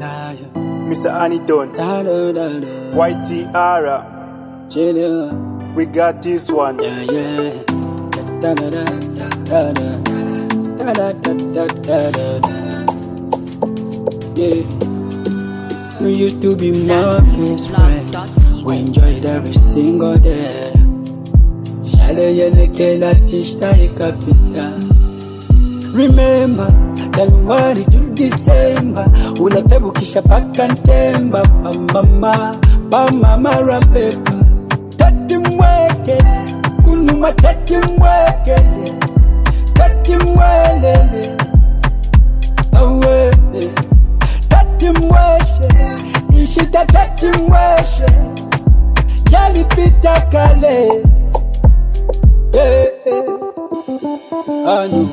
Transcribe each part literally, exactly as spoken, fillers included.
Yeah, yeah. Mister Anidon, Da da da da. Y T R, Chilla. we got this one. Yeah, yeah. Da da da da da da da da da da da da. Yeah. We used to be my best friend. We enjoyed every single day. Shale yelekela tishta ikapita. Remember January to December, ulepebu kisha paka ntemba. Pa mama, pa mama rapepa. Tati mweke, kunuma tati mweke. Tati mwelele, awe. Tati mweshe, ishita tati mweshe. Yali pita kale. Eh, eh. I know.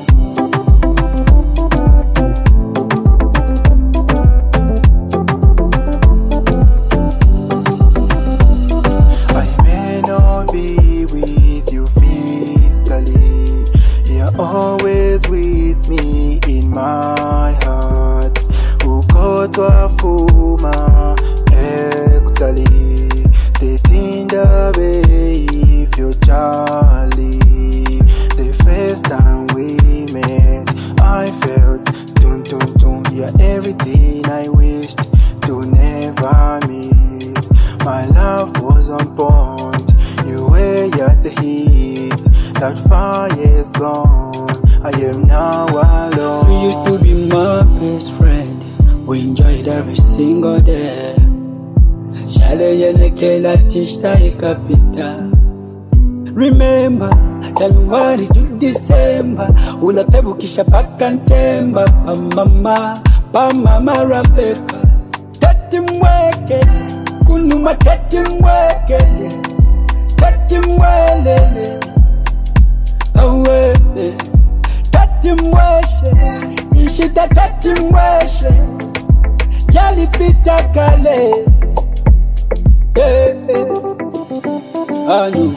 Always with me in my heart. Ukotwa fuma ektali Tetinda if you're Charlie. The first time we met, I felt dun dun dun. Yeah, everything I wished to never miss. My love was on point. You were at the heat. That fire's gone. I am now alone. You used to be my best friend. We enjoyed every single day. Shale yelekela tishta ikapita. Remember January to December, ulepebu kisha paka ntemba. Pa mama, pa mama rapeka. Tati mweke, kunuma tati mweke. Tati mwelele, awe. Tati mweshe, ishita tati mweshe. Yali pita kale. Eh, eh. I know.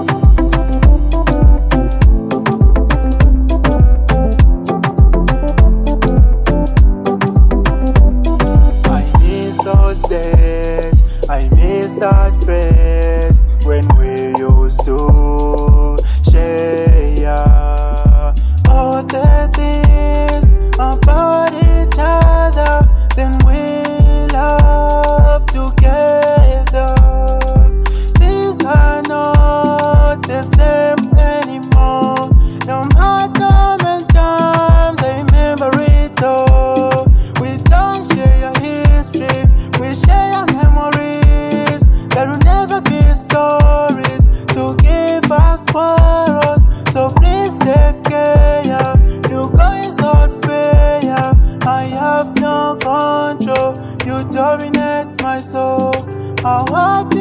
I miss those days, I miss that face when we used to share all the things about each other, then we love together. Things are not the same anymore. No matter how many times I remember it all. We don't share your history, we share your memories. There will never be stories to give us words. So please take care. You guys not fair. I have no control. You dominate my soul. I want